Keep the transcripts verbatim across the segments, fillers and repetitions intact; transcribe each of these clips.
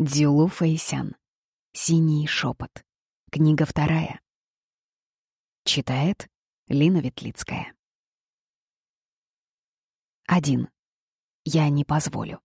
Дзюлу Фэйсян. «Синий шепот». Книга вторая. Читает Лина Ветлицкая. Один. Я не позволю.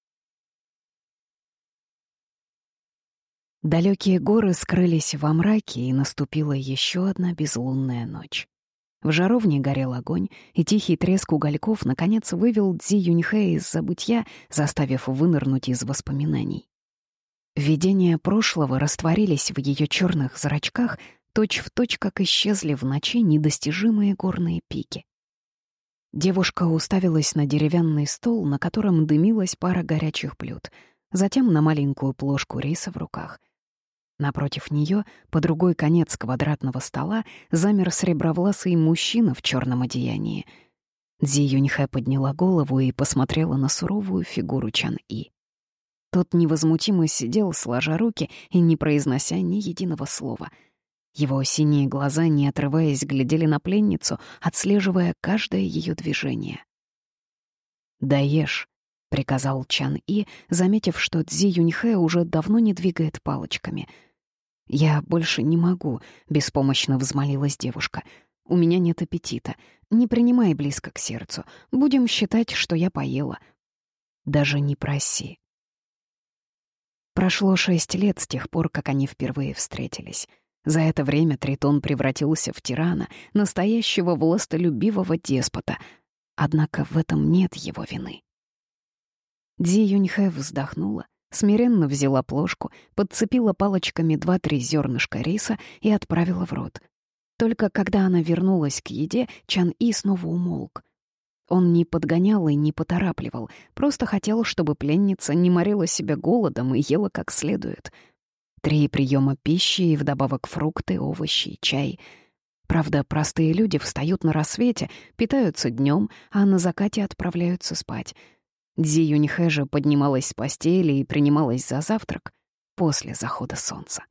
Далекие горы скрылись во мраке, и наступила еще одна безлунная ночь. В жаровне горел огонь, и тихий треск угольков наконец вывел Цзи Юньхэ из забытья, заставив вынырнуть из воспоминаний. Видения прошлого растворились в ее черных зрачках, точь-в-точь, как исчезли в ночи недостижимые горные пики. Девушка уставилась на деревянный стол, на котором дымилась пара горячих блюд, затем на маленькую плошку риса в руках. Напротив нее, по другой конец квадратного стола, замер сребровласый мужчина в черном одеянии. Цзи Юньхэ подняла голову и посмотрела на суровую фигуру Чан И. Тот невозмутимо сидел, сложа руки и не произнося ни единого слова. Его синие глаза, не отрываясь, глядели на пленницу, отслеживая каждое ее движение. «Да ешь», — приказал Чан И, заметив, что Цзи Юньхэ уже давно не двигает палочками. «Я больше не могу», — беспомощно взмолилась девушка. «У меня нет аппетита. Не принимай близко к сердцу. Будем считать, что я поела». «Даже не проси». Прошло шесть лет с тех пор, как они впервые встретились. За это время Тритон превратился в тирана, настоящего властолюбивого деспота. Однако в этом нет его вины. Цзи Юньхэ вздохнула, смиренно взяла плошку, подцепила палочками два-три зернышка риса и отправила в рот. Только когда она вернулась к еде, Чан И снова умолк. Он не подгонял и не поторапливал, просто хотел, чтобы пленница не морила себя голодом и ела как следует. Три приема пищи и вдобавок фрукты, овощи, чай. Правда, простые люди встают на рассвете, питаются днем, а на закате отправляются спать. Цзи Юньхэ же поднималась с постели и принималась за завтрак после захода солнца.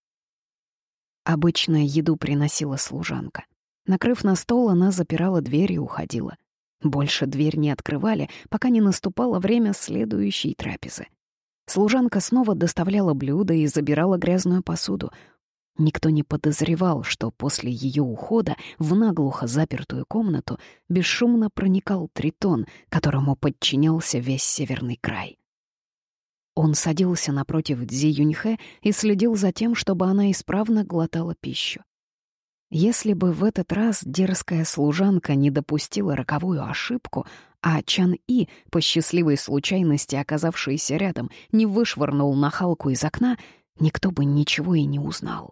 Обычно еду приносила служанка. Накрыв на стол, она запирала дверь и уходила. Больше дверь не открывали, пока не наступало время следующей трапезы. Служанка снова доставляла блюда и забирала грязную посуду. Никто не подозревал, что после ее ухода в наглухо запертую комнату бесшумно проникал Тритон, которому подчинялся весь северный край. Он садился напротив Цзи Юньхэ и следил за тем, чтобы она исправно глотала пищу. Если бы в этот раз дерзкая служанка не допустила роковую ошибку, а Чан И, по счастливой случайности оказавшийся рядом, не вышвырнул нахалку из окна, никто бы ничего и не узнал.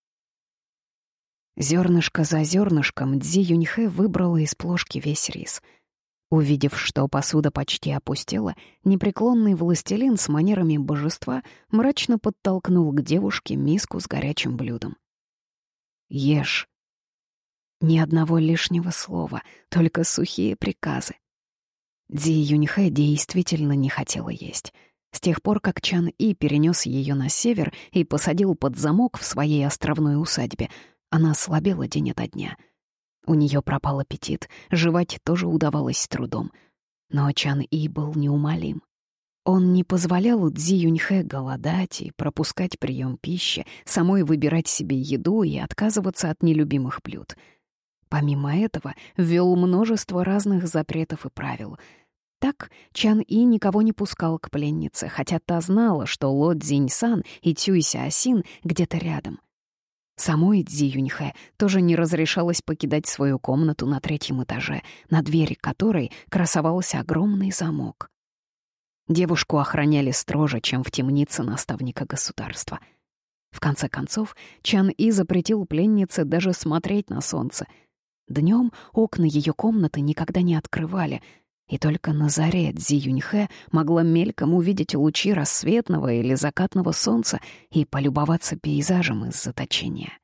Зернышко за зернышком Цзи Юньхэ выбрала из плошки весь рис. Увидев, что посуда почти опустела, непреклонный властелин с манерами божества мрачно подтолкнул к девушке миску с горячим блюдом. «Ешь». Ни одного лишнего слова, только сухие приказы. Цзи Юньхэ действительно не хотела есть. С тех пор, как Чан И перенес ее на север и посадил под замок в своей островной усадьбе, она слабела день ото дня. У нее пропал аппетит, жевать тоже удавалось с трудом. Но Чан И был неумолим. Он не позволял Цзи Юньхэ голодать и пропускать прием пищи, самой выбирать себе еду и отказываться от нелюбимых блюд. Помимо этого, ввел множество разных запретов и правил. Так Чан И никого не пускал к пленнице, хотя та знала, что Ло Цзиньсан и Цюй Сяосин где-то рядом. Самой Цзи Юньхэ тоже не разрешалось покидать свою комнату на третьем этаже, на двери которой красовался огромный замок. Девушку охраняли строже, чем в темнице наставника государства. В конце концов, Чан И запретил пленнице даже смотреть на солнце. Днем окна ее комнаты никогда не открывали, и только на заре Цзи Юньхэ могла мельком увидеть лучи рассветного или закатного солнца и полюбоваться пейзажем из заточения.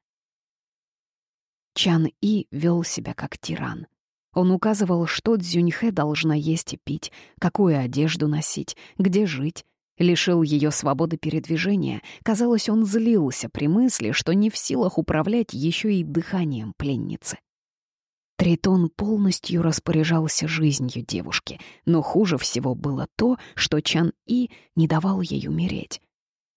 Чан И вел себя как тиран. Он указывал, что Цзюньхэ должна есть и пить, какую одежду носить, где жить, лишил ее свободы передвижения. Казалось, он злился при мысли, что не в силах управлять еще и дыханием пленницы. Тритон полностью распоряжался жизнью девушки, но хуже всего было то, что Чан И не давал ей умереть.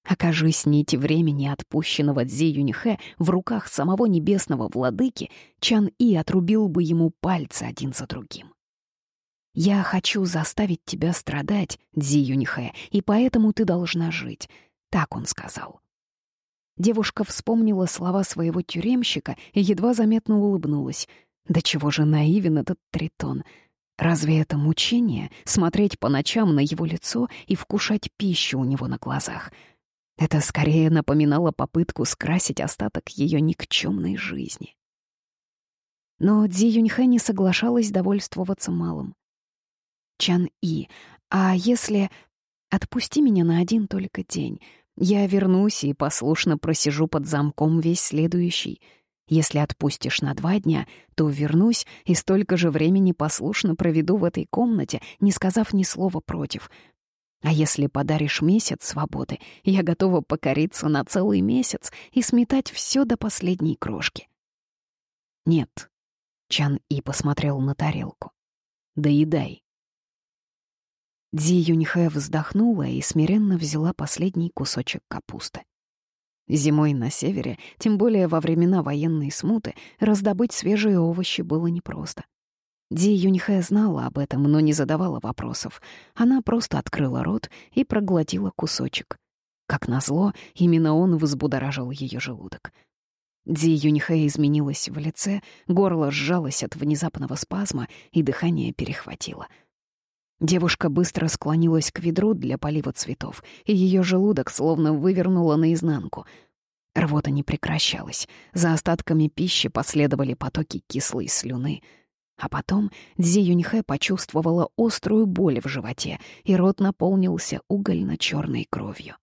Окажись нити времени, отпущенного Цзи Юньхэ, в руках самого небесного владыки, Чан И отрубил бы ему пальцы один за другим. «Я хочу заставить тебя страдать, Цзи Юньхэ, и поэтому ты должна жить», — так он сказал. Девушка вспомнила слова своего тюремщика и едва заметно улыбнулась. Да чего же наивен этот Тритон? Разве это мучение — смотреть по ночам на его лицо и вкушать пищу у него на глазах? Это скорее напоминало попытку скрасить остаток ее никчемной жизни. Но Цзи Юньхэ не соглашалась довольствоваться малым. «Чан И, а если... Отпусти меня на один только день. Я вернусь и послушно просижу под замком весь следующий. Если отпустишь на два дня, то вернусь и столько же времени послушно проведу в этой комнате, не сказав ни слова против. А если подаришь месяц свободы, я готова покориться на целый месяц и сметать все до последней крошки». «Нет», — Чан И посмотрел на тарелку, — «доедай». Цзи Юньхэ вздохнула и смиренно взяла последний кусочек капусты. Зимой на севере, тем более во времена военной смуты, раздобыть свежие овощи было непросто. Цзи Юньхэ знала об этом, но не задавала вопросов. Она просто открыла рот и проглотила кусочек. Как назло, именно он взбудоражил ее желудок. Цзи Юньхэ изменилась в лице, горло сжалось от внезапного спазма и дыхание перехватило. Девушка быстро склонилась к ведру для полива цветов, и ее желудок словно вывернуло наизнанку. Рвота не прекращалась. За остатками пищи последовали потоки кислой слюны. А потом Цзи Юньхэ почувствовала острую боль в животе, и рот наполнился угольно-черной кровью.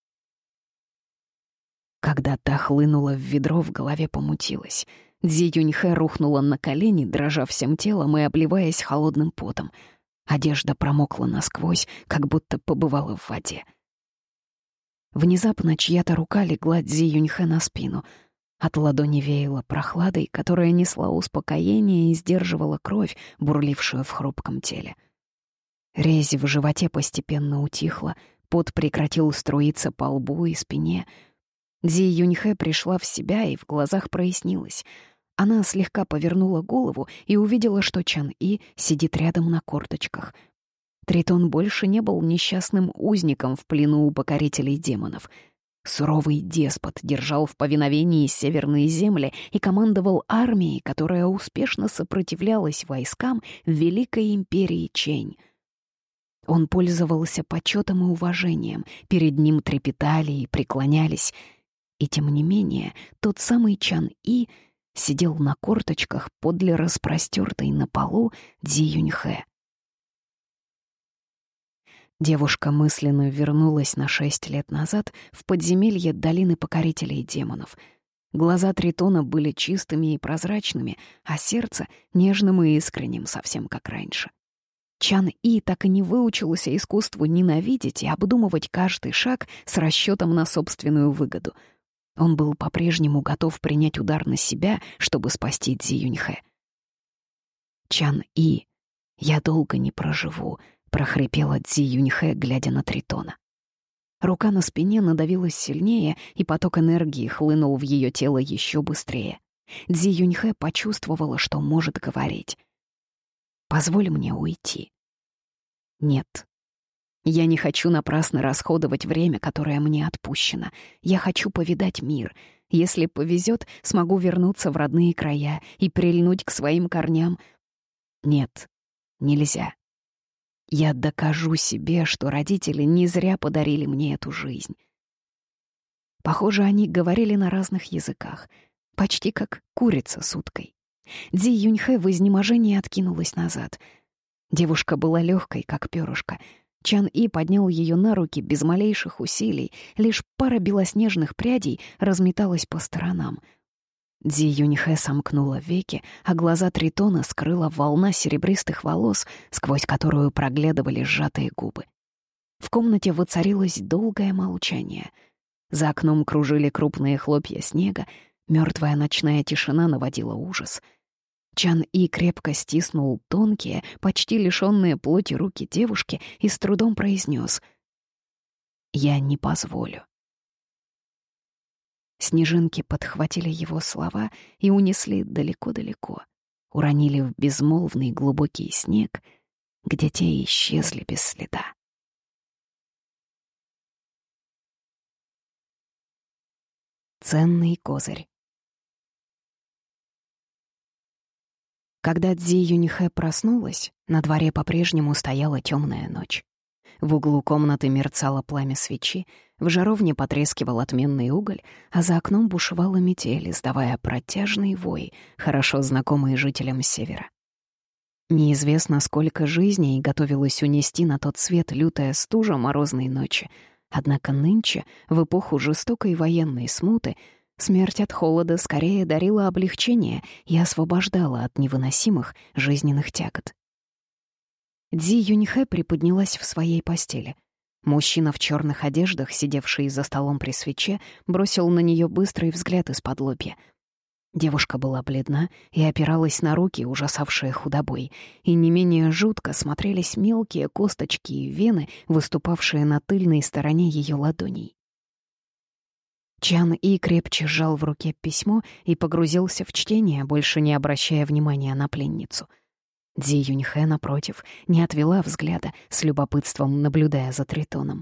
Когда та хлынула в ведро, в голове помутилась. Цзи Юньхэ рухнула на колени, дрожа всем телом и обливаясь холодным потом. Одежда промокла насквозь, как будто побывала в воде. Внезапно чья-то рука легла Цзи Юньхэ на спину. От ладони веяло прохладой, которая несла успокоение и сдерживала кровь, бурлившую в хрупком теле. Резь в животе постепенно утихла, пот прекратил струиться по лбу и спине. Цзи Юньхэ пришла в себя, и в глазах прояснилось. Она слегка повернула голову и увидела, что Чан И сидит рядом на корточках. Тритон больше не был несчастным узником в плену у покорителей демонов. Суровый деспот держал в повиновении северные земли и командовал армией, которая успешно сопротивлялась войскам Великой империи Чэнь. Он пользовался почетом и уважением, перед ним трепетали и преклонялись. И тем не менее, тот самый Чан И сидел на корточках подле распростертой на полу Цзи Юньхэ. Девушка мысленно вернулась на шесть лет назад в подземелье долины покорителей демонов. Глаза Тритона были чистыми и прозрачными, а сердце — нежным и искренним, совсем как раньше. Чан И так и не выучился искусству ненавидеть и обдумывать каждый шаг с расчетом на собственную выгоду. Он был по-прежнему готов принять удар на себя, чтобы спасти Цзи Юньхэ. «Чан И, я долго не проживу», — прохрипела Цзи Юньхэ, глядя на Тритона. Рука на спине надавилась сильнее, и поток энергии хлынул в ее тело еще быстрее. Цзи Юньхэ почувствовала, что может говорить. «Позволь мне уйти». «Нет. Я не хочу напрасно расходовать время, которое мне отпущено. Я хочу повидать мир. Если повезет, смогу вернуться в родные края и прильнуть к своим корням. Нет, нельзя. Я докажу себе, что родители не зря подарили мне эту жизнь». Похоже, они говорили на разных языках, почти как курица с уткой. Цзи Юньхэ в изнеможении откинулась назад. Девушка была легкой, как перышко. Чан И поднял ее на руки без малейших усилий, лишь пара белоснежных прядей разметалась по сторонам. Цзи Юньхэ сомкнула веки, а глаза Тритона скрыла волна серебристых волос, сквозь которую проглядывали сжатые губы. В комнате воцарилось долгое молчание. За окном кружили крупные хлопья снега, мертвая ночная тишина наводила ужас. Чан И крепко стиснул тонкие, почти лишённые плоти руки девушки и с трудом произнес: «Я не позволю». Снежинки подхватили его слова и унесли далеко-далеко, уронили в безмолвный глубокий снег, где те исчезли без следа. Ценный козырь. Когда Цзи Юньхэ проснулась, на дворе по-прежнему стояла темная ночь. В углу комнаты мерцало пламя свечи, в жаровне потрескивал отменный уголь, а за окном бушевала метель, издавая протяжный вой, хорошо знакомый жителям севера. Неизвестно, сколько жизней готовилось унести на тот свет лютая стужа морозной ночи, однако нынче, в эпоху жестокой военной смуты, смерть от холода скорее дарила облегчение и освобождала от невыносимых жизненных тягот. Цзи Юньхэ приподнялась в своей постели. Мужчина в черных одеждах, сидевший за столом при свече, бросил на нее быстрый взгляд из-под лобья. Девушка была бледна и опиралась на руки, ужасавшие худобой, и не менее жутко смотрелись мелкие косточки и вены, выступавшие на тыльной стороне ее ладоней. Чан И крепче сжал в руке письмо и погрузился в чтение, больше не обращая внимания на пленницу. Цзи Юньхэ, напротив, не отвела взгляда, с любопытством наблюдая за Тритоном.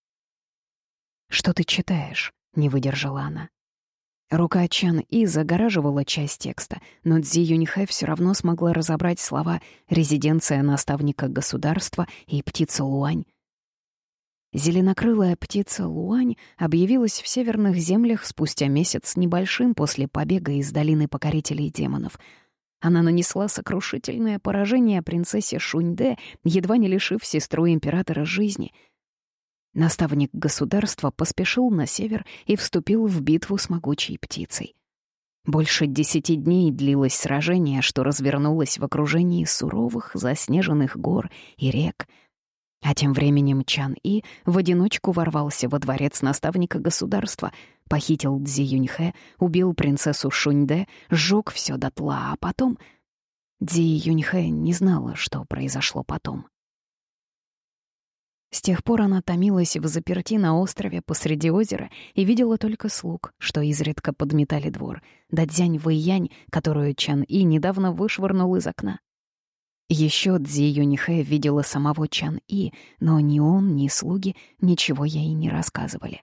«Что ты читаешь?» — не выдержала она. Рука Чан И загораживала часть текста, но Цзи Юньхэ все равно смогла разобрать слова «резиденция наставника государства» и «птица Луань». Зеленокрылая птица Луань объявилась в северных землях спустя месяц небольшим после побега из долины покорителей демонов. Она нанесла сокрушительное поражение принцессе Шуньде, едва не лишив сестру императора жизни. Наставник государства поспешил на север и вступил в битву с могучей птицей. Больше десяти дней длилось сражение, что развернулось в окружении суровых заснеженных гор и рек. А тем временем Чан И в одиночку ворвался во дворец наставника государства, похитил Цзи Юньхэ, убил принцессу Шуньде, сжёг всё дотла, а потом... Цзи Юньхэ не знала, что произошло потом. С тех пор она томилась взаперти на острове посреди озера и видела только слуг, что изредка подметали двор, да Цзянь Вэйянь, которую Чан И недавно вышвырнул из окна. Еще Цзи Юньхэ видела самого Чан И, но ни он, ни слуги ничего ей не рассказывали.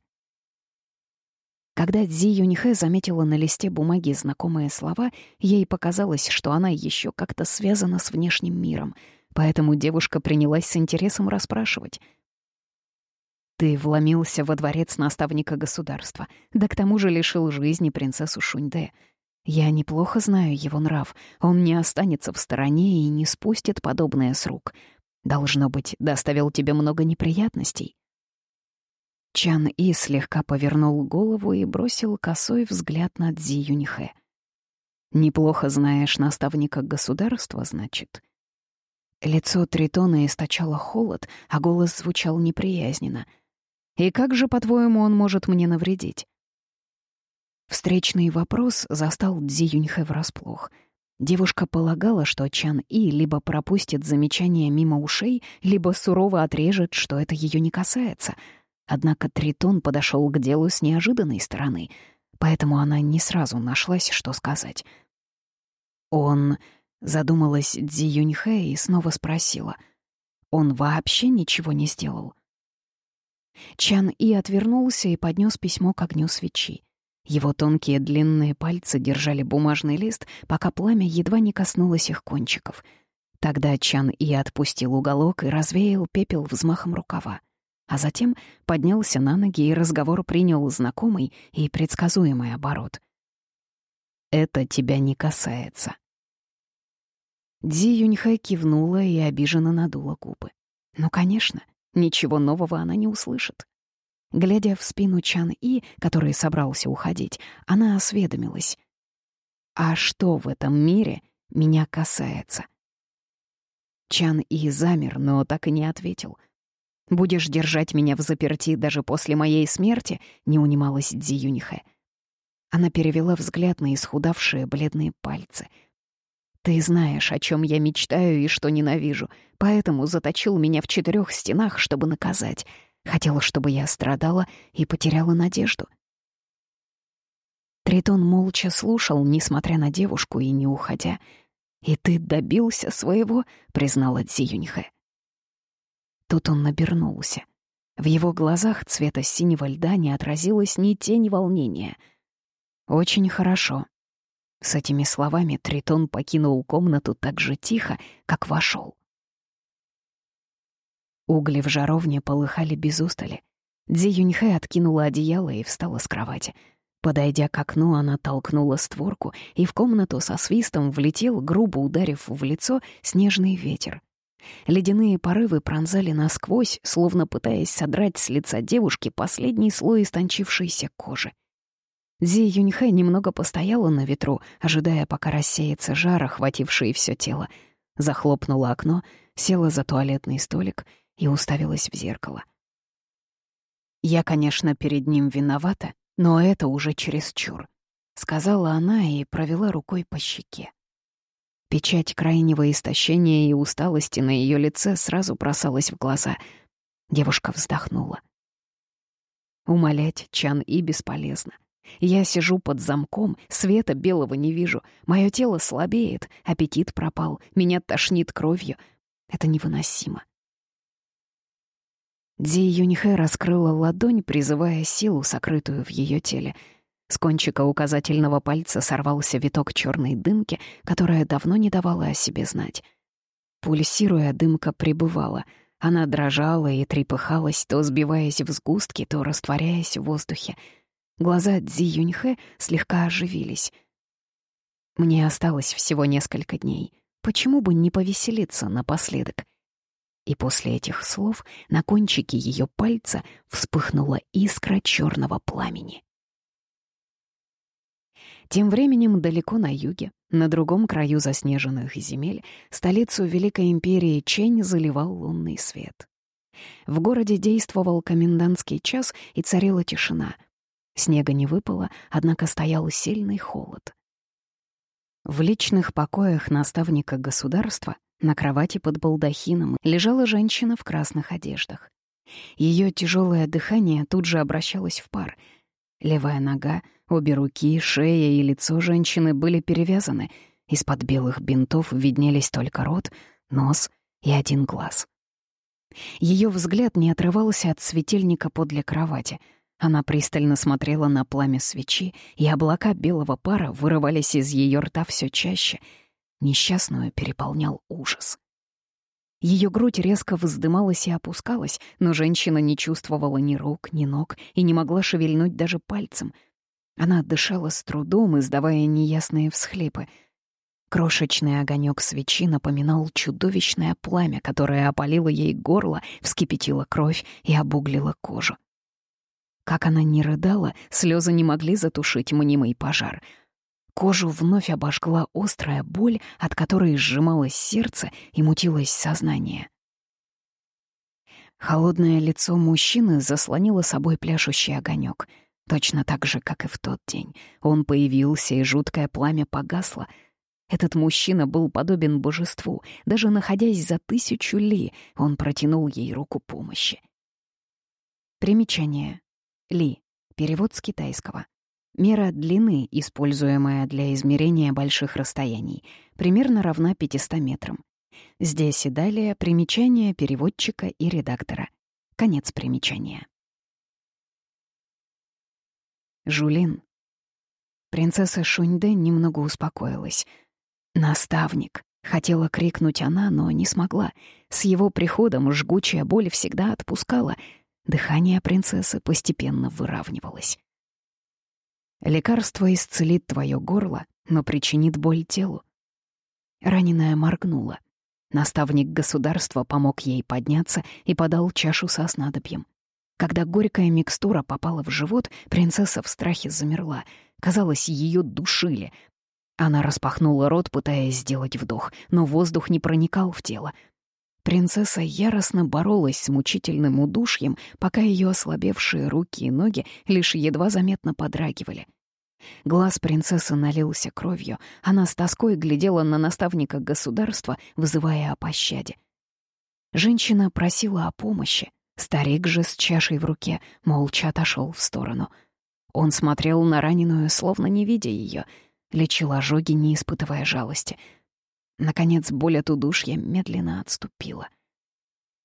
Когда Цзи Юньхэ заметила на листе бумаги знакомые слова, ей показалось, что она еще как-то связана с внешним миром, поэтому девушка принялась с интересом расспрашивать. «Ты вломился во дворец наставника государства, да к тому же лишил жизни принцессу Шуньде. Я неплохо знаю его нрав, он не останется в стороне и не спустит подобное с рук. Должно быть, доставил тебе много неприятностей». Чан И слегка повернул голову и бросил косой взгляд на Цзи Юньхэ. «Неплохо знаешь наставника государства, значит?» Лицо Тритона источало холод, а голос звучал неприязненно. «И как же, по-твоему, он может мне навредить?» Встречный вопрос застал Цзи Юньхэ врасплох. Девушка полагала, что Чан И либо пропустит замечание мимо ушей, либо сурово отрежет, что это ее не касается. Однако Тритон подошел к делу с неожиданной стороны, поэтому она не сразу нашлась, что сказать. «Он...» — задумалась Цзи Юньхэ и снова спросила. «Он вообще ничего не сделал?» Чан И отвернулся и поднес письмо к огню свечи. Его тонкие длинные пальцы держали бумажный лист, пока пламя едва не коснулось их кончиков. Тогда Чан И отпустил уголок и развеял пепел взмахом рукава. А затем поднялся на ноги, и разговор принял знакомый и предсказуемый оборот. «Это тебя не касается». Цзи Юньхэ кивнула и обиженно надула губы. Ну, конечно, ничего нового она не услышит. Глядя в спину Чан И, который собрался уходить, она осведомилась. «А что в этом мире меня касается?» Чан И замер, но так и не ответил. «Будешь держать меня взаперти даже после моей смерти?» — не унималась Цзи Юньхэ. Она перевела взгляд на исхудавшие бледные пальцы. «Ты знаешь, о чем я мечтаю и что ненавижу, поэтому заточил меня в четырех стенах, чтобы наказать. Хотела, чтобы я страдала и потеряла надежду». Тритон молча слушал, несмотря на девушку и не уходя. «И ты добился своего», — признала Цзи Юньхэ. Тут он обернулся. В его глазах цвета синего льда не отразилось ни тени волнения. «Очень хорошо». С этими словами Тритон покинул комнату так же тихо, как вошел. Угли в жаровне полыхали без устали. Цзи Юньхэ откинула одеяло и встала с кровати. Подойдя к окну, она толкнула створку, и в комнату со свистом влетел, грубо ударив в лицо, снежный ветер. Ледяные порывы пронзали насквозь, словно пытаясь содрать с лица девушки последний слой истончившейся кожи. Цзи Юньхэ немного постояла на ветру, ожидая, пока рассеется жар, охвативший все тело. Захлопнула окно, села за туалетный столик и уставилась в зеркало. «Я, конечно, перед ним виновата, но это уже чересчур», — сказала она и провела рукой по щеке. Печать крайнего истощения и усталости на ее лице сразу бросалась в глаза. Девушка вздохнула. Умолять Чан-И бесполезно. Я сижу под замком, света белого не вижу, мое тело слабеет, аппетит пропал, меня тошнит кровью. Это невыносимо. Цзи Юньхэ раскрыла ладонь, призывая силу, сокрытую в ее теле. С кончика указательного пальца сорвался виток черной дымки, которая давно не давала о себе знать. Пульсируя, дымка пребывала. Она дрожала и трепыхалась, то сбиваясь в сгустки, то растворяясь в воздухе. Глаза Цзи Юньхэ слегка оживились. «Мне осталось всего несколько дней. Почему бы не повеселиться напоследок?» И после этих слов на кончике ее пальца вспыхнула искра черного пламени. Тем временем далеко на юге, на другом краю заснеженных земель, столицу Великой империи Чэнь заливал лунный свет. В городе действовал комендантский час, и царила тишина. Снега не выпало, однако стоял сильный холод. В личных покоях наставника государства на кровати под балдахином лежала женщина в красных одеждах. Ее тяжелое дыхание тут же обращалось в пар. Левая нога, обе руки, шея и лицо женщины были перевязаны. Из-под белых бинтов виднелись только рот, нос и один глаз. Ее взгляд не отрывался от светильника подле кровати. Она пристально смотрела на пламя свечи, и облака белого пара вырывались из ее рта все чаще. Несчастную переполнял ужас. Ее грудь резко вздымалась и опускалась, но женщина не чувствовала ни рук, ни ног и не могла шевельнуть даже пальцем. Она дышала с трудом, издавая неясные всхлипы. Крошечный огонек свечи напоминал чудовищное пламя, которое опалило ей горло, вскипятило кровь и обуглило кожу. Как она ни рыдала, слезы не могли затушить мнимый пожар. Кожу вновь обожгла острая боль, от которой сжималось сердце и мутилось сознание. Холодное лицо мужчины заслонило собой пляшущий огонек. Точно так же, как и в тот день. Он появился, и жуткое пламя погасло. Этот мужчина был подобен божеству. Даже находясь за тысячу ли, он протянул ей руку помощи. Примечание. Ли. Перевод с китайского. Мера длины, используемая для измерения больших расстояний, примерно равна пятистам метрам. Здесь и далее примечания переводчика и редактора. Конец примечания. Жулин. Принцесса Шуньдэ немного успокоилась. «Наставник!» — хотела крикнуть она, но не смогла. С его приходом жгучая боль всегда отпускала. Дыхание принцессы постепенно выравнивалось. «Лекарство исцелит твое горло, но причинит боль телу». Раненая моргнула. Наставник государства помог ей подняться и подал чашу со снадобьем. Когда горькая микстура попала в живот, принцесса в страхе замерла. Казалось, ее душили. Она распахнула рот, пытаясь сделать вдох, но воздух не проникал в тело. Принцесса яростно боролась с мучительным удушьем, пока ее ослабевшие руки и ноги лишь едва заметно подрагивали. Глаз принцессы налился кровью. Она с тоской глядела на наставника государства, вызывая о пощаде. Женщина просила о помощи. Старик же с чашей в руке молча отошел в сторону. Он смотрел на раненую, словно не видя ее, лечил ожоги, не испытывая жалости. Наконец, боль от удушья медленно отступила.